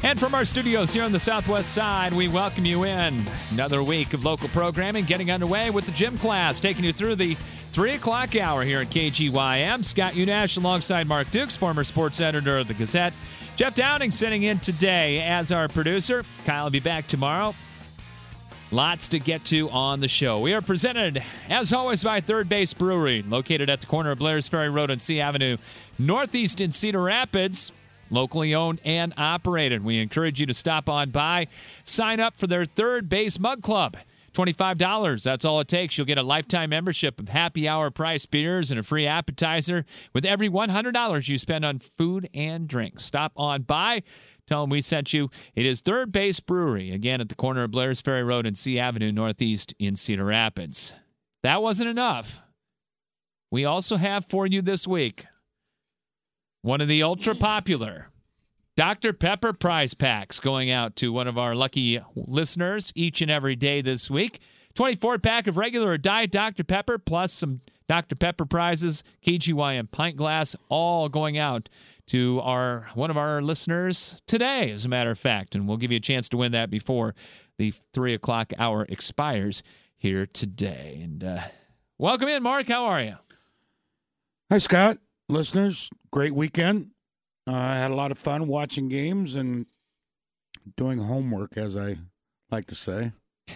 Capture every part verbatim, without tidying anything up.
And from our studios here on the Southwest Side, we welcome you in. Another week of local programming getting underway with the gym class, taking you through the three o'clock hour here at K G Y M. Scott Unash alongside Mark Dukes, former sports editor of the Gazette. Jeff Downing sitting in today as our producer. Kyle will be back tomorrow. Lots to get to on the show. We are presented, as always, by Third Base Brewery, located at the corner of Blair's Ferry Road and C Avenue, northeast in Cedar Rapids. Locally owned and operated. We encourage you to stop on by. Sign up for their Third Base Mug Club. twenty-five dollars. That's all it takes. You'll get a lifetime membership of happy hour price beers and a free appetizer with every one hundred dollars you spend on food and drinks. Stop on by. Tell them we sent you. It is Third Base Brewery, again at the corner of Blair's Ferry Road and C Avenue Northeast in Cedar Rapids. That wasn't enough. We also have for you this week one of the ultra-popular Doctor Pepper prize packs going out to one of our lucky listeners each and every day this week. twenty-four pack of regular or diet Doctor Pepper plus some Doctor Pepper prizes, K G Y M pint glass, all going out to our one of our listeners today, as a matter of fact. And we'll give you a chance to win that before the three o'clock hour expires here today. And uh, welcome in, Mark. How are you? Hi, Scott. Listeners, great weekend. Uh, I had a lot of fun watching games and doing homework, as I like to say.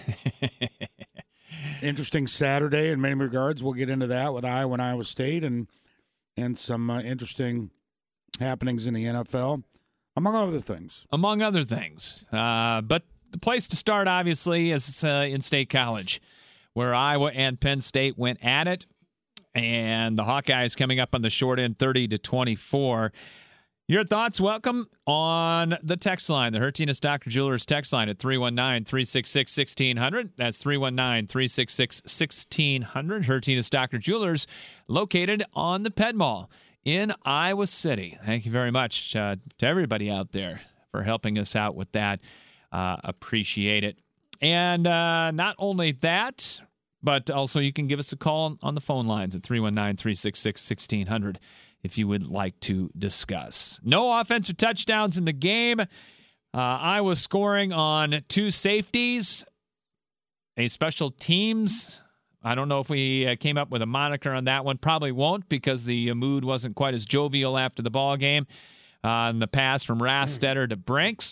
Interesting Saturday in many regards. We'll get into that with Iowa and Iowa State and and some uh, interesting happenings in the N F L, among other things. Among other things. Uh, but the place to start, obviously, is uh, in State College, where Iowa and Penn State went at it. And the Hawkeyes coming up on the short end, thirty to twenty-four. Your thoughts, welcome on the text line, the Hertinus Doctor Jewelers text line at three one nine, three six six, one six zero zero. That's three one nine, three six six, one six zero zero. Hertinus Doctor Jewelers, located on the Ped Mall in Iowa City. Thank you very much uh, to everybody out there for helping us out with that. Uh, appreciate it. And uh, not only that, but also you can give us a call on the phone lines at three one nine, three six six, one six zero zero if you would like to discuss. No offensive touchdowns in the game. Uh, Iowa scoring on two safeties, a special teams. I don't know if we uh, came up with a moniker on that one. Probably won't, because the uh, mood wasn't quite as jovial after the ball game. Uh, and the pass from Rastetter to Brinks.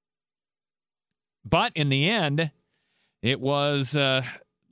But in the end, it was... Uh,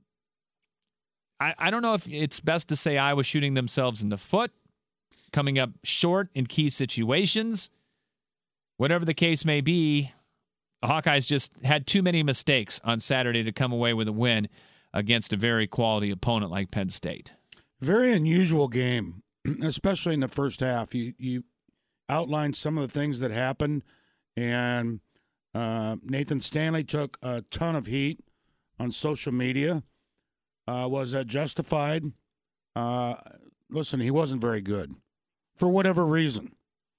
I, I don't know if it's best to say Iowa shooting themselves in the foot, coming up short in key situations. Whatever the case may be, the Hawkeyes just had too many mistakes on Saturday to come away with a win against a very quality opponent like Penn State. Very unusual game, especially in the first half. You you outlined some of the things that happened, and uh, Nathan Stanley took a ton of heat on social media. Uh, was that justified? Uh, listen, he wasn't very good for whatever reason.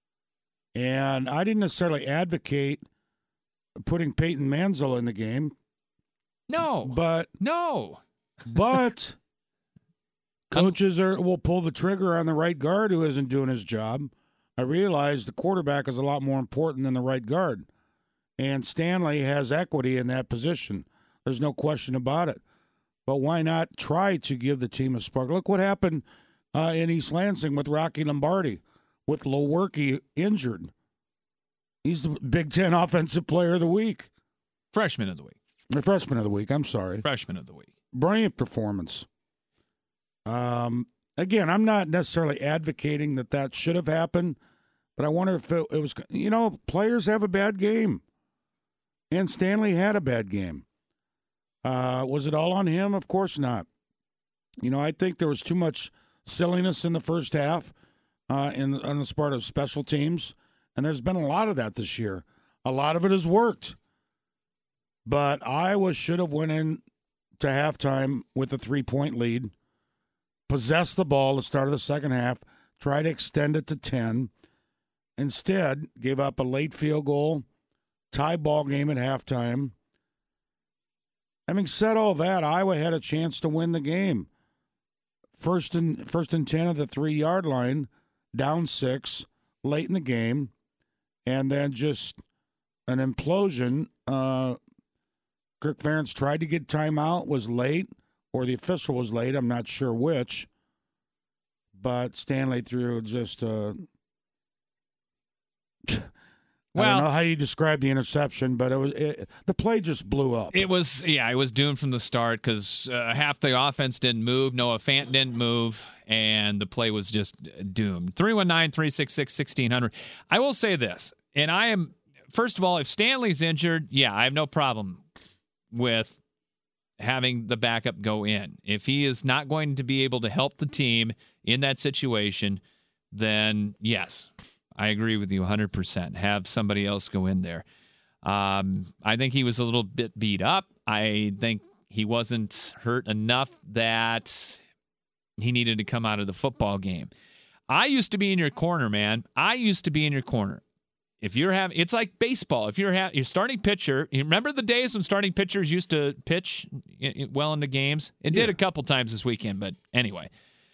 And I didn't necessarily advocate putting Peyton Manziel in the game. No. But no. But coaches are will pull the trigger on the right guard who isn't doing his job. I realize the quarterback is a lot more important than the right guard. And Stanley has equity in that position. There's no question about it. But why not try to give the team a spark? Look what happened uh, in East Lansing with Rocky Lombardi, with Lewerke injured. He's the Big Ten Offensive Player of the Week. Freshman of the Week. The Freshman of the Week, I'm sorry. Freshman of the Week. Brilliant performance. Um, again, I'm not necessarily advocating that that should have happened, but I wonder if it, it was, you know, players have a bad game. And Stanley had a bad game. Uh, was it all on him? Of course not. You know, I think there was too much silliness in the first half uh, in on the part of special teams, and there's been a lot of that this year. A lot of it has worked, but Iowa should have went in to halftime with a three-point lead, possessed the ball at the start of the second half, tried to extend it to ten. Instead, gave up a late field goal, tie ball game at halftime. Having said all that, Iowa had a chance to win the game. First and first and ten at the three-yard line, down six, late in the game, and then just an implosion. Uh, Kirk Ferentz tried to get timeout, was late, or the official was late. I'm not sure which. But Stanley threw just uh, Well, I don't know how you describe the interception, but it was it, the play just blew up. It was, yeah, it was doomed from the start because uh, half the offense didn't move, Noah Fant didn't move, and the play was just doomed. three one nine, three six six, one six zero zero. I will say this, and I am, first of all, if Stanley's injured, yeah, I have no problem with having the backup go in. If he is not going to be able to help the team in that situation, then yes, I agree with you one hundred percent. Have somebody else go in there. Um, I think he was a little bit beat up. I think he wasn't hurt enough that he needed to come out of the football game. I used to be in your corner, man. I used to be in your corner. If you're having, it's like baseball. If you're ha- you're starting pitcher, you remember the days when starting pitchers used to pitch well into games? It Yeah. did a couple times this weekend, but anyway.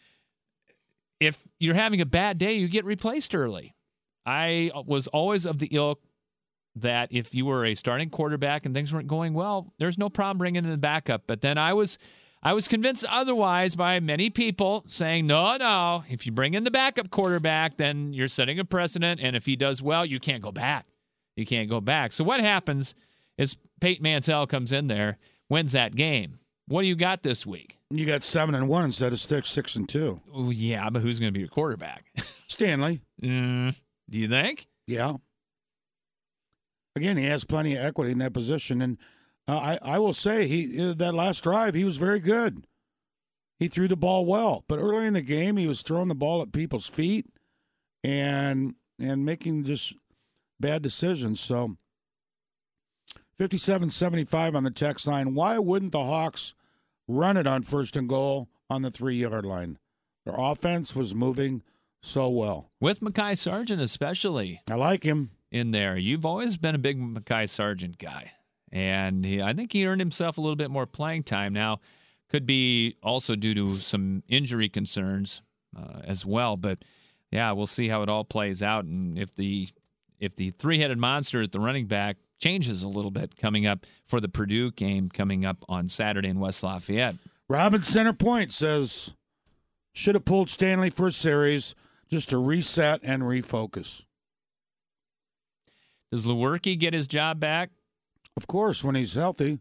If you're having a bad day, you get replaced early. I was always of the ilk that if you were a starting quarterback and things weren't going well, there's no problem bringing in the backup. But then I was I was convinced otherwise by many people saying, no, no, if you bring in the backup quarterback, then you're setting a precedent, and if he does well, you can't go back. You can't go back. So what happens is Peyton Mansell comes in there, wins that game. What do you got this week? You got seven and one instead of six, six and two. Oh, yeah, but who's going to be your quarterback? Stanley. Mm, do you think? Yeah. Again, he has plenty of equity in that position, and uh, I, I will say he uh, that last drive he was very good. He threw the ball well, but early in the game he was throwing the ball at people's feet and and making just bad decisions. So fifty-seven seventy-five on the text line. Why wouldn't the Hawks run it on first and goal on the three-yard line? Their offense was moving so well. With Mekhi Sargent especially. I like him. In there. You've always been a big Mekhi Sargent guy. And he, I think he earned himself a little bit more playing time. Now, could be also due to some injury concerns uh, as well. But, yeah, we'll see how it all plays out. And if the if the three-headed monster at the running back changes a little bit coming up for the Purdue game coming up on Saturday in West Lafayette. Robin Center Point says, should have pulled Stanley for a series just to reset and refocus. Does Lewerke get his job back? Of course, when he's healthy.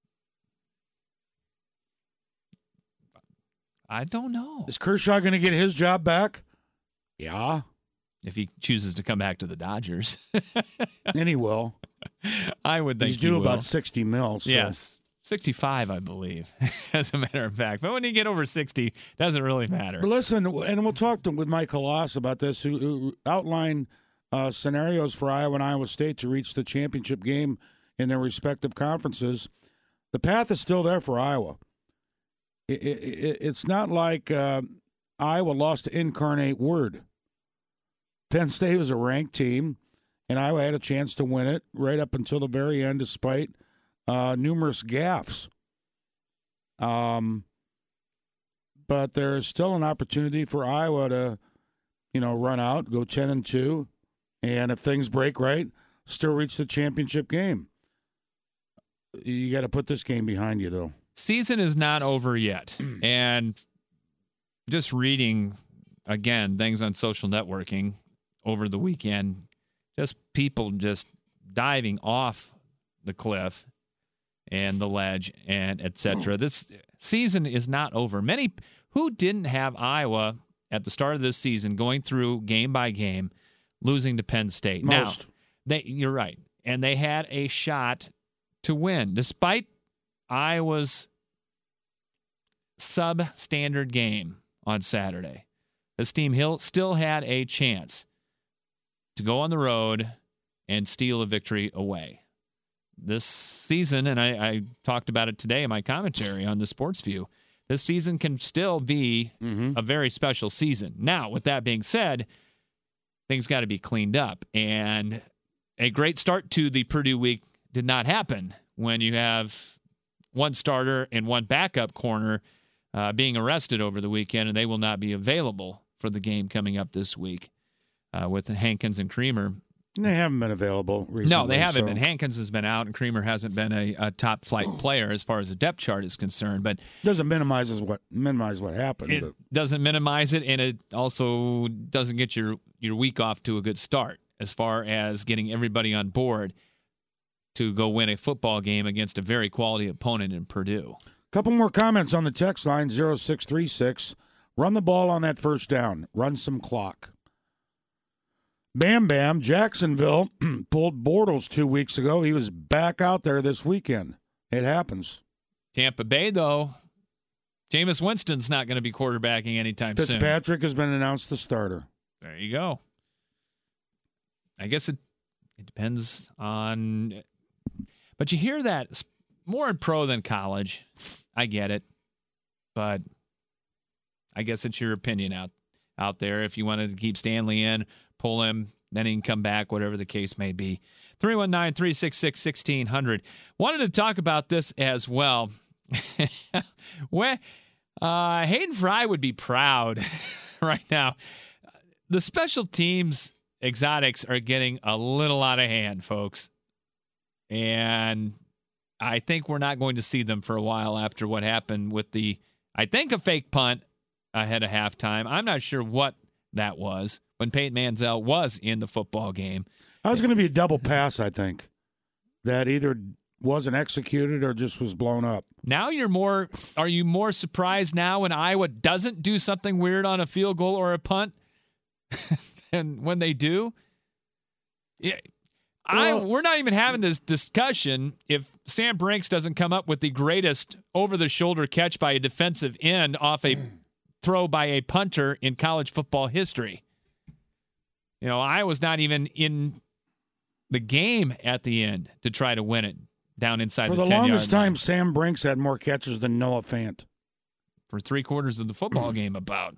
I don't know. Is Kershaw going to get his job back? Yeah. If he chooses to come back to the Dodgers. And he will. I would think he's due he will. about sixty mil. So. Yes. sixty-five, I believe, as a matter of fact. But when you get over sixty, it doesn't really matter. But listen, and we'll talk to, with Mike Halas about this, who, who outlined uh, scenarios for Iowa and Iowa State to reach the championship game in their respective conferences. The path is still there for Iowa. It, it, it's not like uh, Iowa lost to Incarnate Word. Penn State was a ranked team, and Iowa had a chance to win it right up until the very end, despite uh, numerous gaffes. Um, but there's still an opportunity for Iowa to, you know, run out, go ten and two, and if things break right, still reach the championship game. You got to put this game behind you, though. Season is not over yet. And just reading, again, things on social networking over the weekend, just people just diving off the cliff and the ledge and et cetera. This season is not over. Many who didn't have Iowa at the start of this season going through game by game, losing to Penn State. Most. Now, they, you're right. And they had a shot to win, despite Iowa's substandard game on Saturday. This team Hill still had a chance to go on the road and steal a victory away. This season, and I, I talked about it today in my commentary on the Sports View, this season can still be mm-hmm. a very special season. Now, with that being said, things got to be cleaned up. And a great start to the Purdue week did not happen when you have one starter and one backup corner uh, being arrested over the weekend, and they will not be available for the game coming up this week uh, with Hankins and Creamer They haven't been available recently. No, they haven't so. been. Hankins has been out, and Creamer hasn't been a, a top-flight player as far as the depth chart is concerned. But doesn't minimize what minimize what happened. It but. doesn't minimize it, and it also doesn't get your, your week off to a good start as far as getting everybody on board to go win a football game against a very quality opponent in Purdue. Couple more comments on the text line, zero six three six. Run the ball on that first down. Run some clock. Bam Bam, Jacksonville pulled Bortles two weeks ago. He was back out there this weekend. It happens. Tampa Bay, though, Jameis Winston's not going to be quarterbacking anytime soon. Fitzpatrick has been announced the starter. There you go. I guess it it depends on... But you hear that more in pro than college. I get it. But I guess it's your opinion out, out there. If you wanted to keep Stanley in, pull him, then he can come back, whatever the case may be. three one nine, three six six, one six zero zero. Wanted to talk about this as well. When, uh, Hayden Fry would be proud right now. The special teams exotics are getting a little out of hand, folks. And I think we're not going to see them for a while after what happened with the, I think, a fake punt ahead of halftime. I'm not sure what that was when Peyton Manziel was in the football game. I was going to be a double pass, I think, that either wasn't executed or just was blown up. Now you're more, are you more surprised now when Iowa doesn't do something weird on a field goal or a punt than when they do? Yeah. I, we're not even having this discussion if Sam Brinks doesn't come up with the greatest over-the-shoulder catch by a defensive end off a throw by a punter in college football history. You know, Iowa's not even in the game at the end to try to win it down inside the ten-yard line. For the longest time, Sam Brinks had more catches than Noah Fant. For three-quarters of the football game about.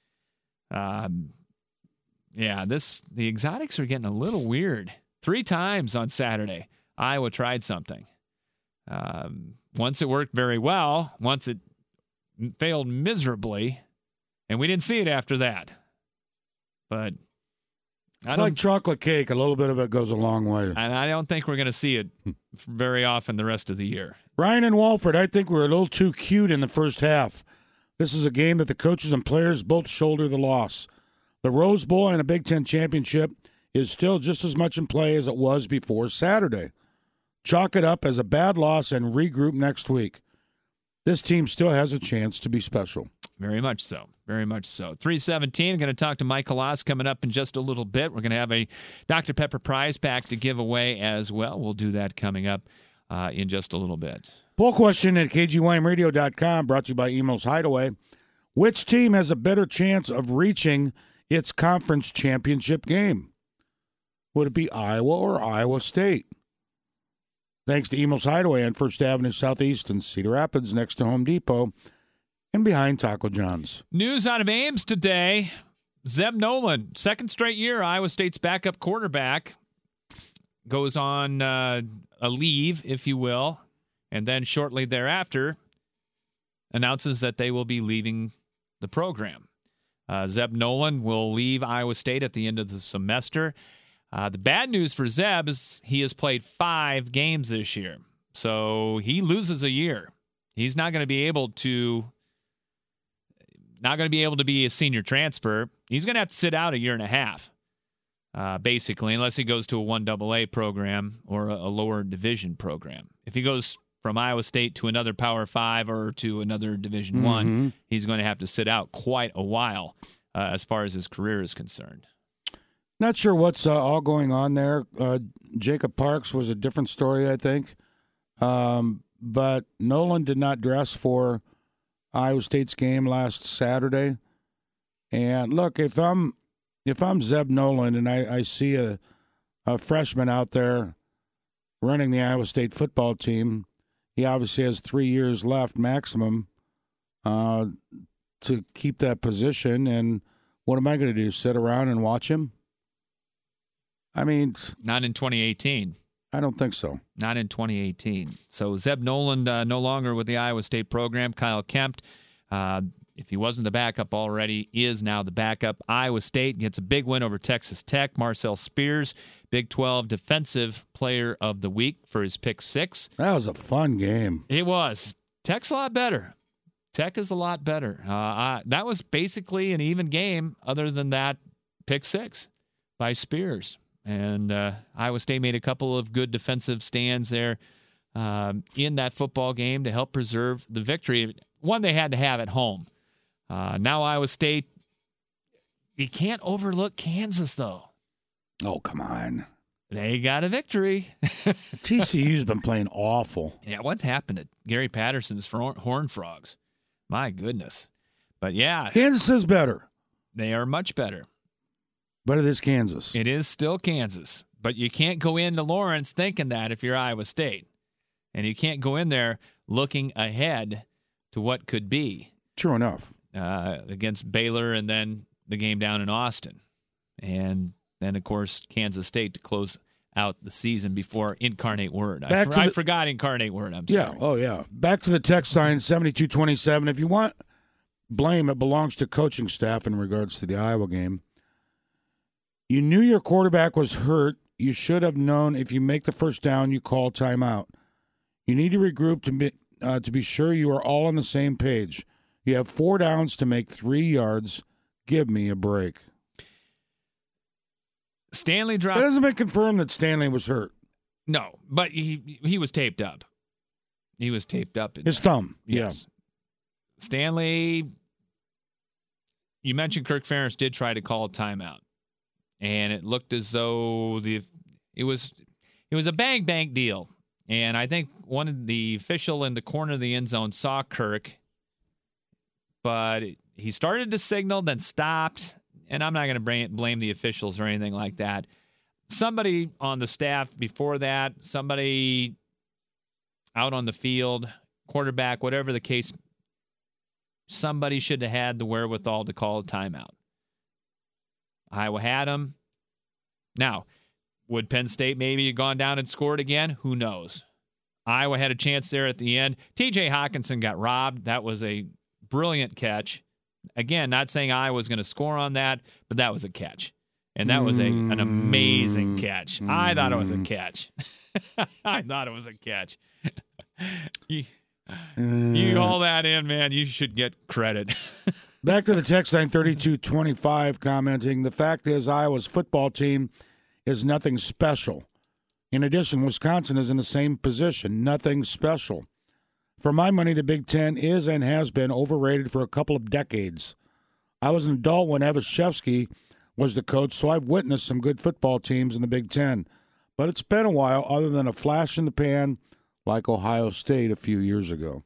Um, yeah, this the exotics are getting a little weird. Three times on Saturday, Iowa tried something. Um, once it worked very well. Once it failed miserably. And we didn't see it after that. But it's like chocolate cake. A little bit of it goes a long way. And I don't think we're going to see it very often the rest of the year. Ryan and Walford, I think we're a little too cute in the first half. This is a game that the coaches and players both shoulder the loss. The Rose Bowl and a Big Ten championship is still just as much in play as it was before Saturday. Chalk it up as a bad loss and regroup next week. This team still has a chance to be special. Very much so. Very much so. three seventeen, I'm going to talk to Mike Halas coming up in just a little bit. We're going to have a Doctor Pepper prize pack to give away as well. We'll do that coming up uh, in just a little bit. Poll question at K G Y M radio dot com, brought to you by Emo's Hideaway. Which team has a better chance of reaching its conference championship game? Would it be Iowa or Iowa State? Thanks to Emo's Hideaway on First Avenue Southeast in Cedar Rapids, next to Home Depot, and behind Taco John's. News out of Ames today. Zeb Nolan, second straight year, Iowa State's backup quarterback, goes on uh, a leave, if you will, and then shortly thereafter announces that they will be leaving the program. Uh, Zeb Nolan will leave Iowa State at the end of the semester. Uh, the bad news for Zeb is he has played five games this year. So he loses a year. He's not going to be able to not going to be able to be a senior transfer. He's going to have to sit out a year and a half, uh, basically, unless he goes to a one double A program or a, a lower division program. If he goes from Iowa State to another Power Five or to another Division mm-hmm. One, he's going to have to sit out quite a while uh, as far as his career is concerned. Not sure what's uh, all going on there. Uh, Jacob Parks was a different story, I think. Um, but Nolan did not dress for Iowa State's game last Saturday. And look, if I'm if I'm Zeb Nolan and I, I see a, a freshman out there running the Iowa State football team, he obviously has three years left maximum uh, to keep that position. And what am I going to do, sit around and watch him? I mean, not in twenty eighteen. I don't think so. Not in twenty eighteen. So Zeb Nolan uh, no longer with the Iowa State program. Kyle Kempt uh, if he wasn't the backup already, is now the backup. Iowa State gets a big win over Texas Tech. Marcel Spears, Big twelve Defensive Player of the Week for his pick six. That was a fun game. It was. Tech's a lot better. Tech is a lot better. Uh, I, that was basically an even game other than that pick six by Spears. And uh, Iowa State made a couple of good defensive stands there um, in that football game to help preserve the victory. One they had to have at home. Uh, now Iowa State, you can't overlook Kansas, though. Oh, come on. They got a victory. T C U's been playing awful. Yeah, what happened to Gary Patterson's Horned Frogs? My goodness. But, yeah. Kansas is better. They are much better. But it is Kansas. It is still Kansas. But you can't go into Lawrence thinking that if you're Iowa State. And you can't go in there looking ahead to what could be. True enough. Uh, against Baylor and then the game down in Austin. And then, of course, Kansas State to close out the season before Incarnate Word. I, for, the, I forgot Incarnate Word. I'm sorry. Yeah, oh, yeah. Back to the text sign, seventy-two twenty-seven. If you want blame, it belongs to coaching staff in regards to the Iowa game. You knew your quarterback was hurt. You should have known if you make the first down, you call timeout. You need to regroup to be, uh, to be sure you are all on the same page. You have four downs to make three yards. Give me a break. Stanley dropped. It hasn't been confirmed that Stanley was hurt. No, but he he was taped up. He was taped up. His thumb. Yes. Yeah. Stanley, you mentioned Kirk Ferentz did try to call a timeout. And it looked as though the it was it was a bang bang deal. And I think one of the official in the corner of the end zone saw Kirk, but he started to signal, then stopped. And I'm not going to blame the officials or anything like that. Somebody on the staff before that, somebody out on the field, quarterback, whatever the case, somebody should have had the wherewithal to call a timeout. Iowa had him. Now, would Penn State maybe have gone down and scored again? Who knows? Iowa had a chance there at the end. T J Hawkinson got robbed. That was a brilliant catch. Again, not saying Iowa was going to score on that, but that was a catch. And that was a an amazing catch. Mm. I thought it was a catch. I thought it was a catch. you, mm. you haul that in, man, you should get credit. Back to the text line, thirty-two twenty-five, commenting, the fact is Iowa's football team is nothing special. In addition, Wisconsin is in the same position, nothing special. For my money, the Big Ten is and has been overrated for a couple of decades. I was an adult when Evashevsky was the coach, so I've witnessed some good football teams in the Big Ten. But it's been a while, other than a flash in the pan like Ohio State a few years ago.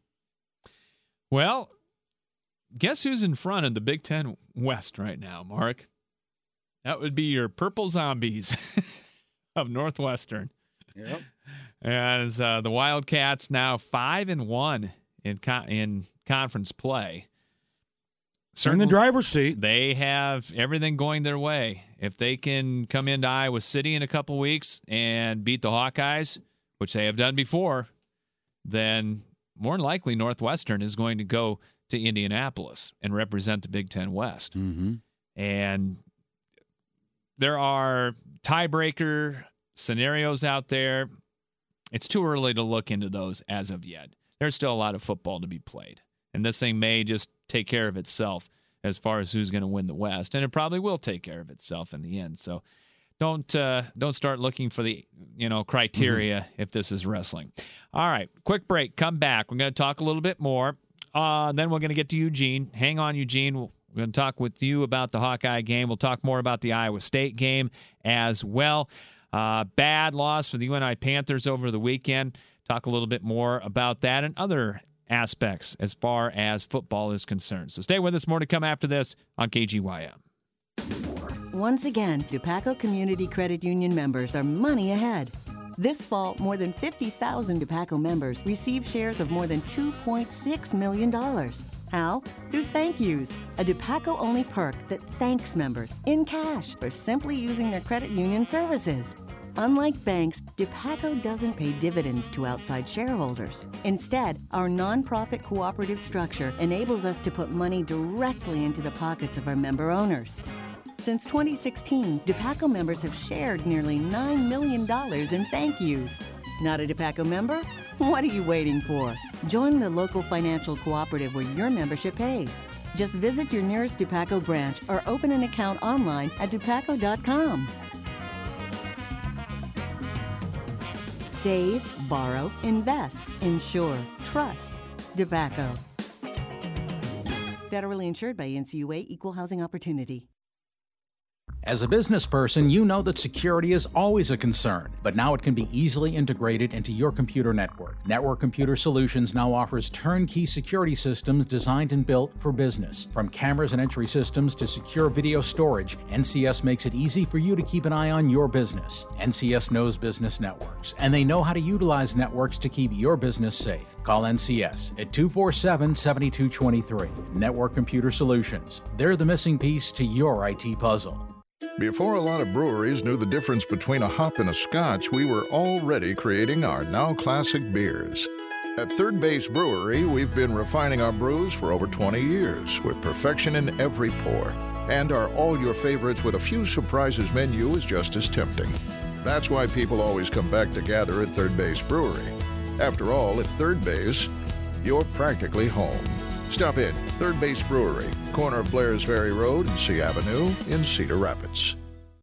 Well, guess who's in front of the Big Ten West right now, Mark? That would be your Purple Zombies of Northwestern. Yep. As uh, the Wildcats now five and one in con- in conference play. Certainly, in the driver's seat. They have everything going their way. If they can come into Iowa City in a couple weeks and beat the Hawkeyes, which they have done before, then more than likely Northwestern is going to go to Indianapolis and represent the Big Ten West. Mm-hmm. And there are tiebreaker scenarios out there. It's too early to look into those as of yet. There's still a lot of football to be played. And this thing may just take care of itself as far as who's going to win the West. And it probably will take care of itself in the end. So don't uh, don't start looking for the you know criteria mm-hmm. if this is wrestling. All right, quick break. Come back. We're going to talk a little bit more. Uh, then we're going to get to Eugene. Hang on, Eugene. We're going to talk with you about the Hawkeye game. We'll talk more about the Iowa State game as well. Uh, bad loss for the U N I Panthers over the weekend. Talk a little bit more about that and other aspects as far as football is concerned. So stay with us. More to come after this on K G Y M. Once again, DePaco Community Credit Union members are money ahead. This fall, more than fifty thousand DePaco members received shares of more than two point six million dollars. How? Through thank yous, a DePaco-only perk that thanks members in cash for simply using their credit union services. Unlike banks, DePaco doesn't pay dividends to outside shareholders. Instead, our nonprofit cooperative structure enables us to put money directly into the pockets of our member owners. Since twenty sixteen, DePaco members have shared nearly nine million dollars in thank yous. Not a DePaco member? What are you waiting for? Join the local financial cooperative where your membership pays. Just visit your nearest DePaco branch or open an account online at depaco dot com. Save, borrow, invest, insure, trust. DePaco. Federally insured by N C U A, Equal Housing Opportunity. As a business person, you know that security is always a concern, but now it can be easily integrated into your computer network. Network Computer Solutions now offers turnkey security systems designed and built for business. From cameras and entry systems to secure video storage, N C S makes it easy for you to keep an eye on your business. N C S knows business networks, and they know how to utilize networks to keep your business safe. Call N C S at two four seven, seven two two three. Network Computer Solutions. They're the missing piece to your I T puzzle. Before a lot of breweries knew the difference between a hop and a scotch, we were already creating our now classic beers. At Third Base Brewery, we've been refining our brews for over twenty years with perfection in every pour. And our All Your Favorites with a few surprises menu is just as tempting. That's why people always come back to gather at Third Base Brewery. After all, at Third Base, you're practically home. Stop in, Third Base Brewery, corner of Blairs Ferry Road and C Avenue in Cedar Rapids.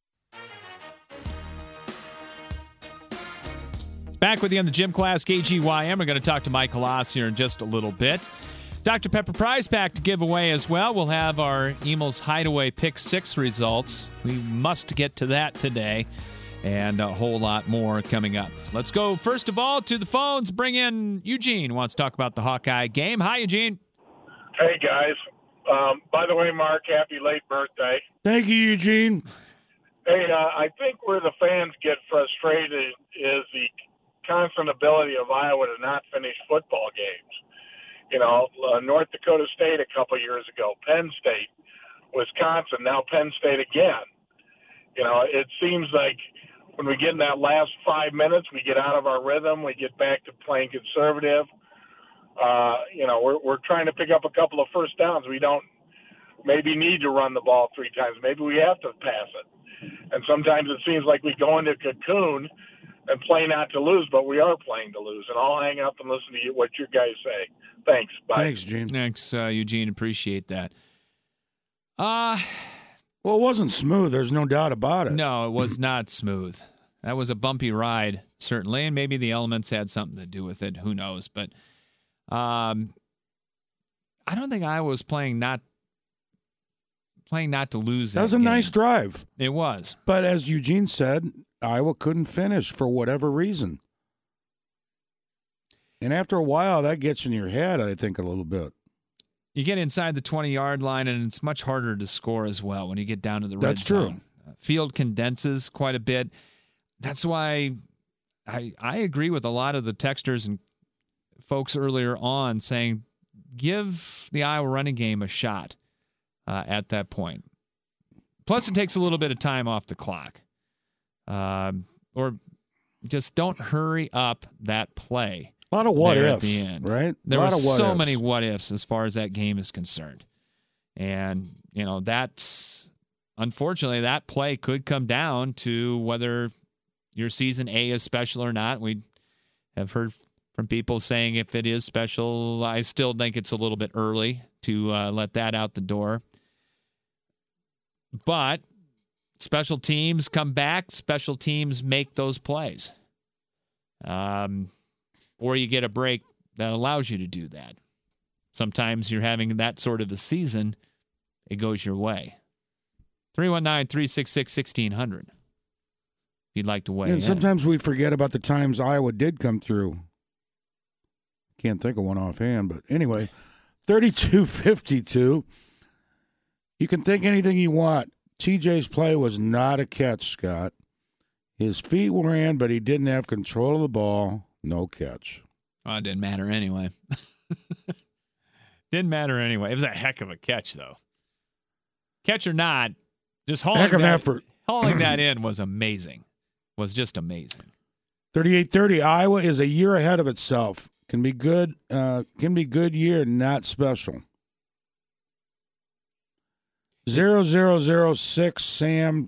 Back with you on the gym class, K G Y M. We're going to talk to Mike Halas here in just a little bit. Doctor Pepper prize pack to give away as well. We'll have our Emil's Hideaway Pick six results. We must get to that today, and a whole lot more coming up. Let's go, first of all, to the phones. Bring in Eugene, who wants to talk about the Hawkeye game. Hi, Eugene. Hey, guys. Um, by the way, Mark, happy late birthday. Thank you, Eugene. Hey, uh, I think where the fans get frustrated is the constant ability of Iowa to not finish football games. You know, uh, North Dakota State a couple years ago, Penn State, Wisconsin, now Penn State again. You know, it seems like when we get in that last five minutes, we get out of our rhythm, we get back to playing conservative. Uh, you know, we're we're trying to pick up a couple of first downs. We don't maybe need to run the ball three times. Maybe we have to pass it. And sometimes it seems like we go into cocoon and play not to lose, but we are playing to lose. And I'll hang up and listen to you, what you guys say. Thanks. Bye. Thanks, Gene. Thanks, uh, Eugene. Appreciate that. Uh, well, it wasn't smooth. There's no doubt about it. No, it was not smooth. That was a bumpy ride, certainly, and maybe the elements had something to do with it. Who knows? But Um, I don't think Iowa was playing not playing not to lose. That, that was a game. nice drive. It was, but as Eugene said, Iowa couldn't finish for whatever reason. And after a while, that gets in your head, I think, a little bit. You get inside the twenty-yard line, and it's much harder to score as well when you get down to the red That's zone. true. Field condenses quite a bit. That's why I I agree with a lot of the texters and folks earlier on saying give the Iowa running game a shot uh, at that point. Plus, it takes a little bit of time off the clock. Um, or just don't hurry up that play. A lot of what there ifs, at the end. right? There a were lot of what so ifs. many what ifs as far as that game is concerned. And, you know, that's unfortunately that play could come down to whether your season A is special or not. We have heard from people saying if it is special, I still think it's a little bit early to uh, let that out the door. But special teams come back. Special teams make those plays. Um, or you get a break that allows you to do that. Sometimes you're having that sort of a season, it goes your way. three one nine, three six six, one six zero zero. If you'd like to weigh in. And sometimes we forget about the times Iowa did come through. Can't think of one offhand, but anyway, thirty-two fifty-two. You can think anything you want. T J's play was not a catch, Scott. His feet were in, but he didn't have control of the ball. No catch. Oh, it didn't matter anyway. Didn't matter anyway. It was a heck of a catch, though. Catch or not, just hauling heck of that, effort. hauling that in was amazing. was just amazing. thirty-eight thirty, Iowa is a year ahead of itself. Can be good, uh, can be good year, not special. Zero zero zero six, Sam,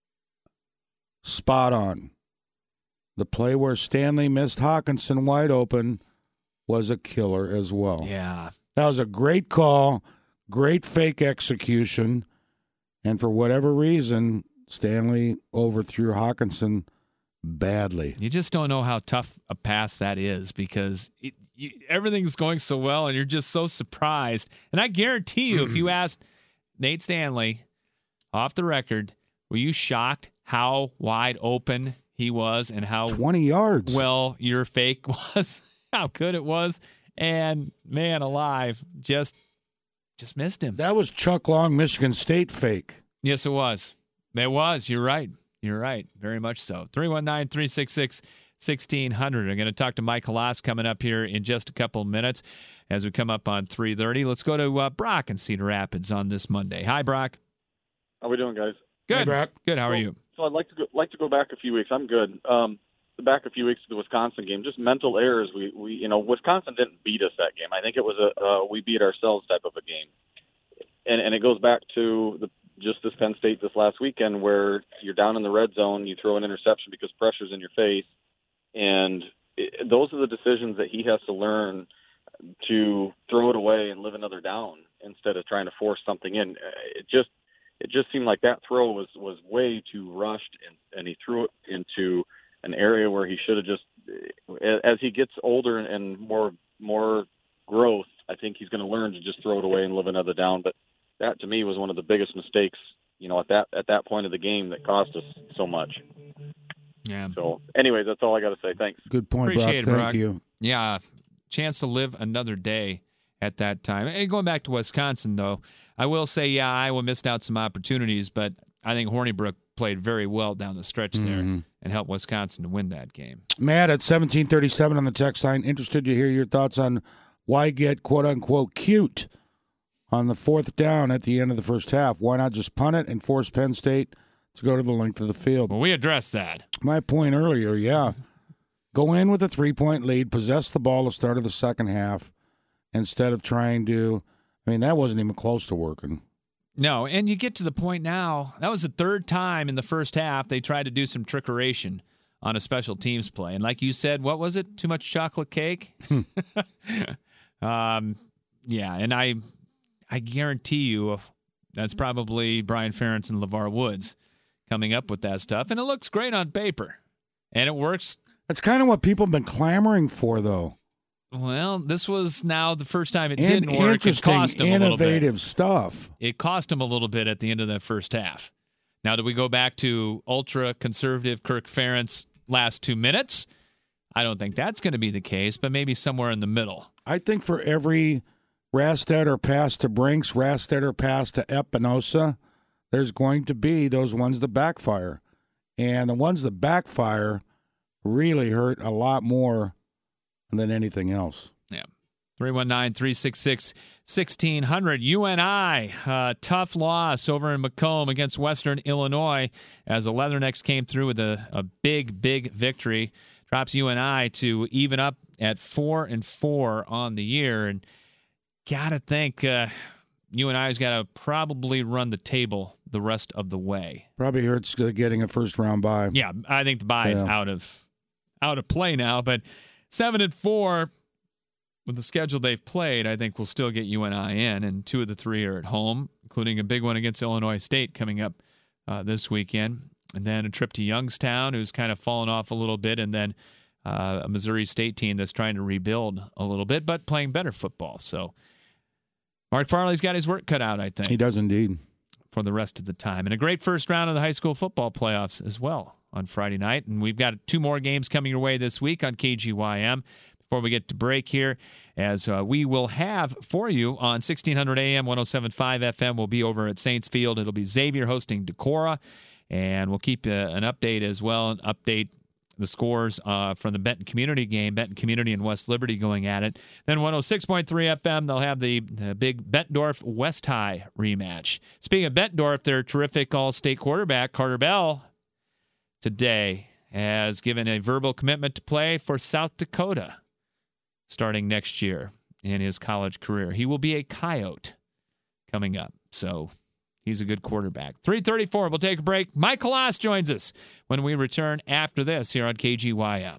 spot on. The play where Stanley missed Hawkinson wide open was a killer as well. Yeah. That was a great call, great fake execution, and for whatever reason, Stanley overthrew Hawkinson badly. You just don't know how tough a pass that is because it, you, everything's going so well, and you're just so surprised. And I guarantee you, if you asked Nate Stanley off the record, were you shocked how wide open he was and how twenty yards well your fake was, how good it was, and man alive, just just missed him. That was Chuck Long, Michigan State fake. Yes, it was. It was. You're right. You're right. Very much so. three one nine, three six six, one six zero zero. I'm going to talk to Mike Halas coming up here in just a couple of minutes as we come up on three thirty. Let's go to uh, Brock in Cedar Rapids on this Monday. Hi, Brock. How we doing, guys? Good. Hey, Brock. Good. How are so, you? So I'd like to go, like to go back a few weeks. I'm good. Um, back a few weeks to the Wisconsin game. Just mental errors. We, we, you know, Wisconsin didn't beat us that game. I think it was a uh, we beat ourselves type of a game. And and it goes back to the just this Penn State this last weekend where you're down in the red zone, you throw an interception because pressure's in your face, and it, those are the decisions that he has to learn to throw it away and live another down instead of trying to force something in. It just it just seemed like that throw was, was way too rushed, and, and he threw it into an area where he should have just, as he gets older and more more growth, I think he's going to learn to just throw it away and live another down. But that, to me, was one of the biggest mistakes, you know, at that at that point of the game that cost us so much. Yeah. So, anyway, that's all I got to say. Thanks. Good point, Appreciate Brock. it, Thank Brock. you. Yeah. Chance to live another day at that time. And going back to Wisconsin, though, I will say, yeah, Iowa missed out some opportunities, but I think Hornibrook played very well down the stretch there Mm-hmm. and helped Wisconsin to win that game. Matt at seventeen thirty-seven on the text line. Interested to hear your thoughts on why get quote-unquote cute on the fourth down at the end of the first half. Why not just punt it and force Penn State to go to the length of the field? Well, we addressed that. My point earlier, yeah. Go in with a three-point lead, possess the ball to start of the second half instead of trying to – I mean, that wasn't even close to working. No, and you get to the point now, that was the third time in the first half they tried to do some trickeration on a special teams play. And like you said, what was it? Too much chocolate cake? um, yeah, and I I guarantee you that's probably Brian Ferentz and LeVar Woods coming up with that stuff. And it looks great on paper. And it works. That's kind of what people have been clamoring for, though. Well, this was now the first time it In- didn't work. It interesting, cost them a little bit. innovative stuff. It cost him a little bit at the end of that first half. Now, do we go back to ultra-conservative Kirk Ferentz last two minutes? I don't think that's going to be the case, but maybe somewhere in the middle. I think for every Rastetter pass to Brinks, Rastetter pass to Espinosa, there's going to be those ones that backfire. And the ones that backfire really hurt a lot more than anything else. Yeah. three one nine, three six six, one six zero zero. U N I, uh, tough loss over in Macomb against Western Illinois as the Leathernecks came through with a, a big, big victory. Drops U N I to even up at four and four on the year. And gotta think uh, U N I's got to probably run the table the rest of the way. Probably hurts getting a first round bye. Yeah, I think the bye is Yeah. out of out of play now, but seven and four with the schedule they've played, I think we'll still get U N I in, and two of the three are at home, including a big one against Illinois State coming up uh, this weekend, and then a trip to Youngstown, who's kind of fallen off a little bit, and then uh, a Missouri State team that's trying to rebuild a little bit, but playing better football. So Mark Farley's got his work cut out, I think. He does indeed. For the rest of the time. And a great first round of the high school football playoffs as well on Friday night. And we've got two more games coming your way this week on K G Y M. Before we get to break here, as uh, we will have for you on sixteen hundred A M, one oh seven point five F M, we'll be over at Saints Field. It'll be Xavier hosting Decorah. And we'll keep uh, an update as well, and update the scores uh, from the Benton Community game, Benton Community and West Liberty going at it. Then one oh six point three F M, they'll have the, the big Bettendorf-West High rematch. Speaking of Bettendorf, their terrific All-State quarterback, Carter Bell, today has given a verbal commitment to play for South Dakota starting next year in his college career. He will be a Coyote coming up, so he's a good quarterback. three thirty-four, we'll take a break. Mike Halas joins us when we return after this here on K G Y M.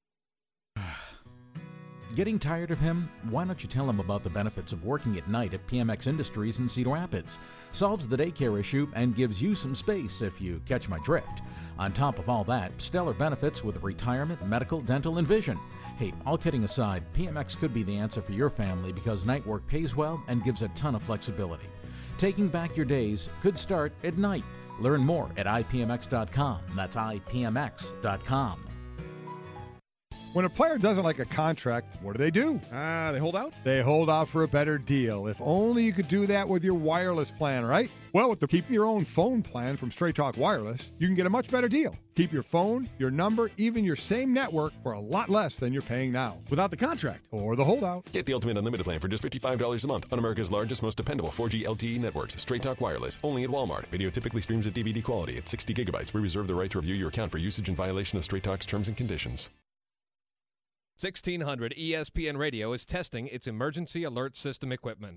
Getting tired of him? Why don't you tell him about the benefits of working at night at P M X Industries in Cedar Rapids? Solves the daycare issue and gives you some space, if you catch my drift. On top of all that, stellar benefits with retirement, medical, dental, and vision. Hey, all kidding aside, P M X could be the answer for your family because night work pays well and gives a ton of flexibility. Taking back your days could start at night. Learn more at I P M X dot com. That's I P M X dot com. When a player doesn't like a contract, what do they do? Ah, uh, they hold out? They hold out for a better deal. If only you could do that with your wireless plan, right? Well, with the Keep Your Own Phone plan from Straight Talk Wireless, you can get a much better deal. Keep your phone, your number, even your same network for a lot less than you're paying now. Without the contract. Or the holdout. Get the Ultimate Unlimited plan for just fifty-five dollars a month on America's largest, most dependable four G L T E networks. Straight Talk Wireless, only at Walmart. Video typically streams at D V D quality at sixty gigabytes. We reserve the right to review your account for usage in violation of Straight Talk's terms and conditions. sixteen hundred E S P N Radio is testing its emergency alert system equipment.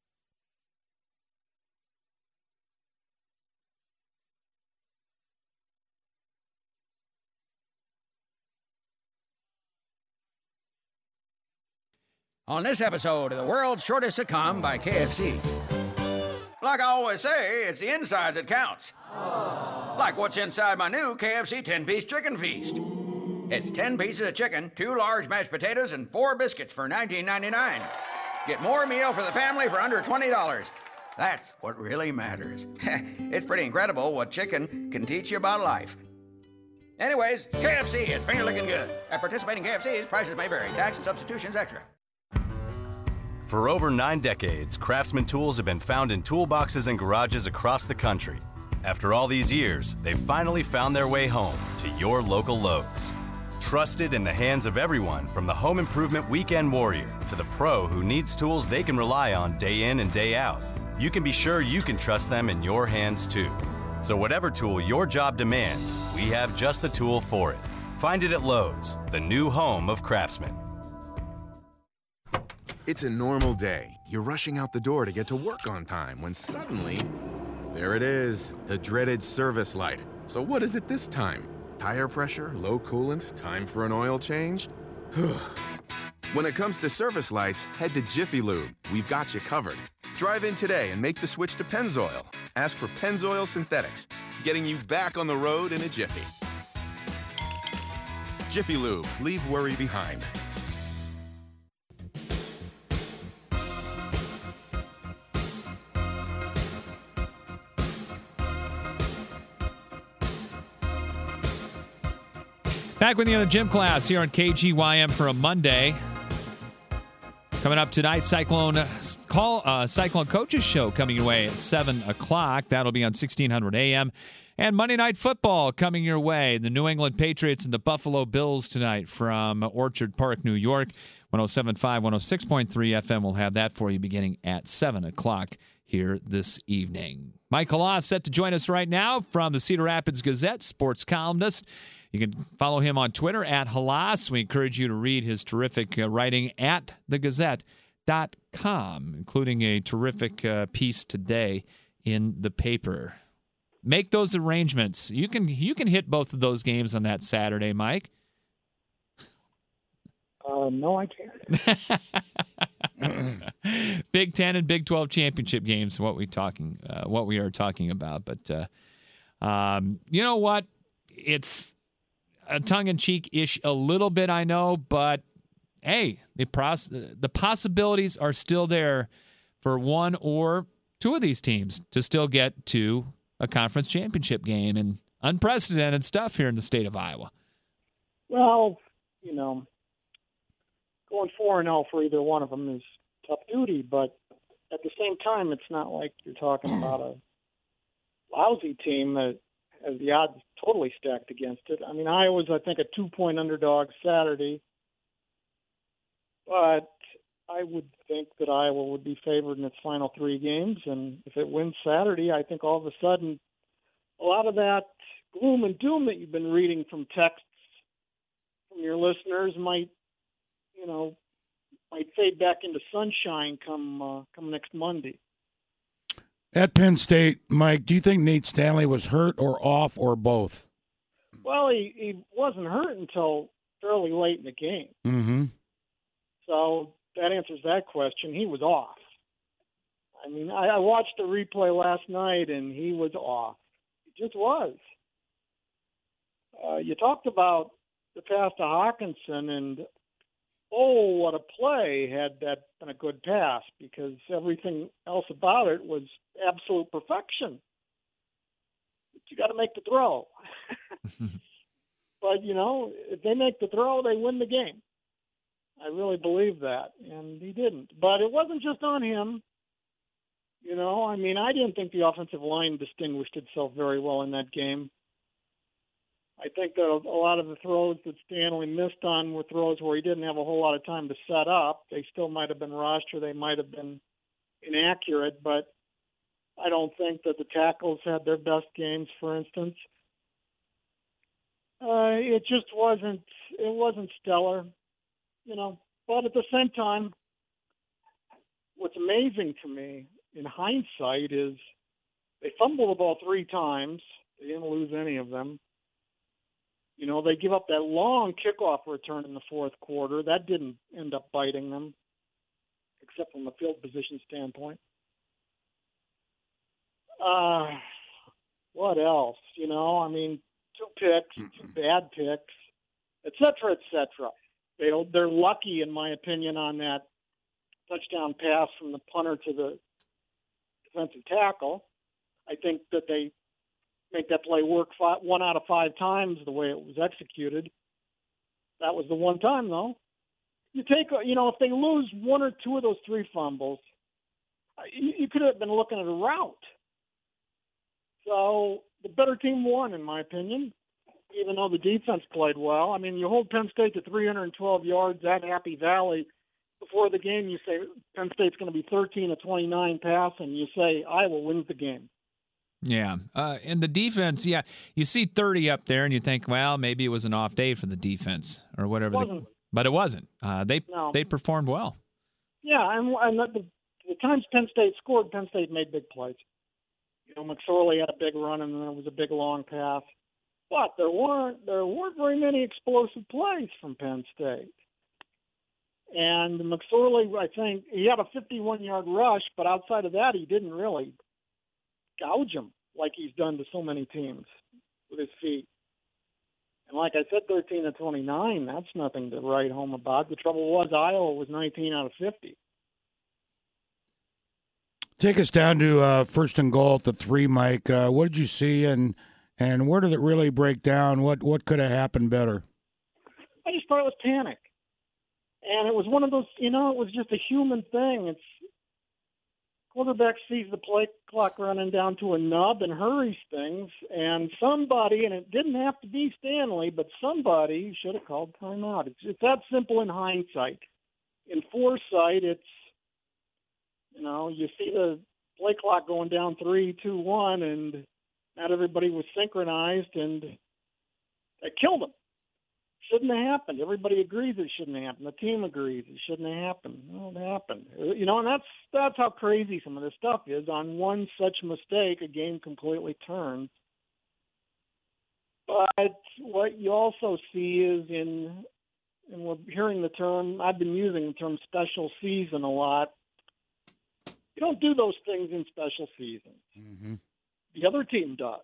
On this episode of the world's shortest sitcom by K F C. Like I always say, it's the inside that counts. Oh. Like what's inside my new K F C ten-piece chicken feast. It's ten pieces of chicken, two large mashed potatoes, and four biscuits for nineteen ninety-nine. Get more meal for the family for under twenty dollars. That's what really matters. It's pretty incredible what chicken can teach you about life. Anyways, K F C, it's finger licking good. At participating K F Cs, prices may vary. Tax and substitutions extra. For over nine decades, Craftsman tools have been found in toolboxes and garages across the country. After all these years, they've finally found their way home to your local Lowe's. Trusted in the hands of everyone from the home improvement weekend warrior to the pro who needs tools they can rely on day in and day out. You can be sure you can trust them in your hands too. So whatever tool your job demands, we have just the tool for it. Find it at Lowe's, the new home of Craftsman. It's a normal day. You're rushing out the door to get to work on time when suddenly, there it is, the dreaded service light. So what is it this time? Tire pressure, low coolant, time for an oil change? When it comes to service lights, head to Jiffy Lube. We've got you covered. Drive in today and make the switch to Pennzoil. Ask for Pennzoil Synthetics, getting you back on the road in a jiffy. Jiffy Lube, leave worry behind. Back with you in the gym class here on K G Y M for a Monday. Coming up tonight, Cyclone call uh, Cyclone Coaches Show coming your way at seven o'clock. That'll be on sixteen hundred A M. And Monday Night Football coming your way. The New England Patriots and the Buffalo Bills tonight from Orchard Park, New York. one oh seven point five, one oh six point three F M will have that for you beginning at seven o'clock here this evening. Mike Halas set to join us right now from the Cedar Rapids Gazette, sports columnist. You can follow him on Twitter at Halas. We encourage you to read his terrific uh, writing at the gazette dot com, including a terrific uh, piece today in the paper. Make those arrangements. You can you can hit both of those games on that Saturday, Mike. Uh, no, I can't. Big Ten and Big twelve championship games. What we talking? Uh, what we are talking about. But uh, um, you know what? It's a tongue-in-cheek-ish a little bit, I know, but hey, the pros- the possibilities are still there for one or two of these teams to still get to a conference championship game, and unprecedented stuff here in the state of Iowa. Well, you know, going four and zero for either one of them is tough duty, but at the same time, it's not like you're talking about a lousy team that has the odds totally stacked against it. I mean, Iowa's, I think, a two-point underdog Saturday, but I would think that Iowa would be favored in its final three games, and if it wins Saturday, I think all of a sudden a lot of that gloom and doom that you've been reading from texts from your listeners might, you know, might fade back into sunshine come uh, come next Monday. At Penn State, Mike, do you think Nate Stanley was hurt or off or both? Well, he, he wasn't hurt until fairly late in the game. Mm-hmm. So that answers that question. He was off. I mean, I, I watched the replay last night, and he was off. He just was. Uh, you talked about the pass to Hawkinson, and oh, what a play had that been a good pass, because everything else about it was absolute perfection. But you got to make the throw. But, you know, if they make the throw, they win the game. I really believe that, and he didn't. But it wasn't just on him. You know, I mean, I didn't think the offensive line distinguished itself very well in that game. I think that a lot of the throws that Stanley missed on were throws where he didn't have a whole lot of time to set up. They still might have been rushed or they might have been inaccurate, but I don't think that the tackles had their best games, for instance. Uh, it just wasn't, it wasn't stellar, you know. But at the same time, what's amazing to me in hindsight is they fumbled the ball three times. They didn't lose any of them. You know, they give up that long kickoff return in the fourth quarter. That didn't end up biting them, except from a field position standpoint. Uh, what else? You know, I mean, two picks, two bad picks, et cetera, et cetera. They, they're lucky, in my opinion, on that touchdown pass from the punter to the defensive tackle. I think that they make that play work five, one out of five times the way it was executed. That was the one time, though. You take, you know, if they lose one or two of those three fumbles, you, you could have been looking at a rout. So the better team won, in my opinion, even though the defense played well. I mean, you hold Penn State to three hundred twelve yards at Happy Valley. Before the game, you say Penn State's going to be thirteen of twenty-nine passing. You say Iowa wins the game. Yeah. Uh, and the defense, yeah, you see thirty up there and you think, well, maybe it was an off day for the defense or whatever. The, but it wasn't. Uh, they no. they performed well. Yeah, and, and the, the times Penn State scored, Penn State made big plays. You know, McSorley had a big run and then there was a big long pass. But there weren't there weren't very many explosive plays from Penn State. And McSorley, I think, he had a fifty-one-yard rush, but outside of that, he didn't really gouge him like he's done to so many teams with his feet. And like I said, thirteen to twenty-nine, that's nothing to write home about. The trouble was Iowa was nineteen out of fifty. Take us down to uh, first and goal at the three, Mike. Uh, what did you see, and and where did it really break down? What what could have happened better? I just thought it was panic. And it was one of those, you know, it was just a human thing. It's quarterback sees the play clock running down to a nub and hurries things, and somebody, and it didn't have to be Stanley, but somebody should have called timeout. It's, it's that simple in hindsight. In foresight, it's, you know, you see the play clock going down three, two, one, and not everybody was synchronized, and that killed them. Shouldn't have happened. Everybody agrees it shouldn't have happened. The team agrees it shouldn't have happened. Well, it happened. You know, and that's that's how crazy some of this stuff is. On one such mistake, a game completely turns. But what you also see is in, and we're hearing the term, I've been using the term special season a lot. You don't do those things in special seasons. Mm-hmm. The other team does.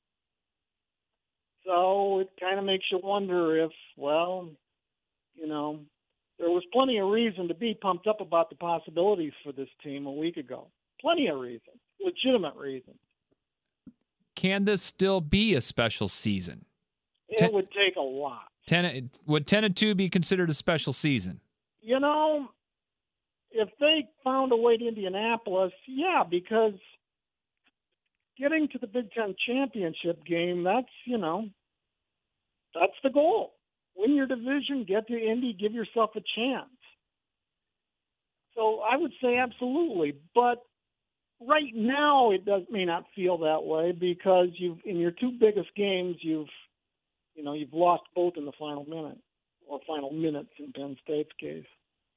So it kind of makes you wonder if, well, you know, there was plenty of reason to be pumped up about the possibilities for this team a week ago. Plenty of reason, legitimate reason. Can this still be a special season? It ten, would take a lot. Ten, would ten and two be considered a special season? You know, if they found a way to Indianapolis, yeah, because getting to the Big Ten championship game, that's, you know, that's the goal. Win your division, get to Indy, give yourself a chance. So I would say absolutely. But right now it does may not feel that way because you've in your two biggest games, you've, you know, you've lost both in the final minute. or final minutes in Penn State's case.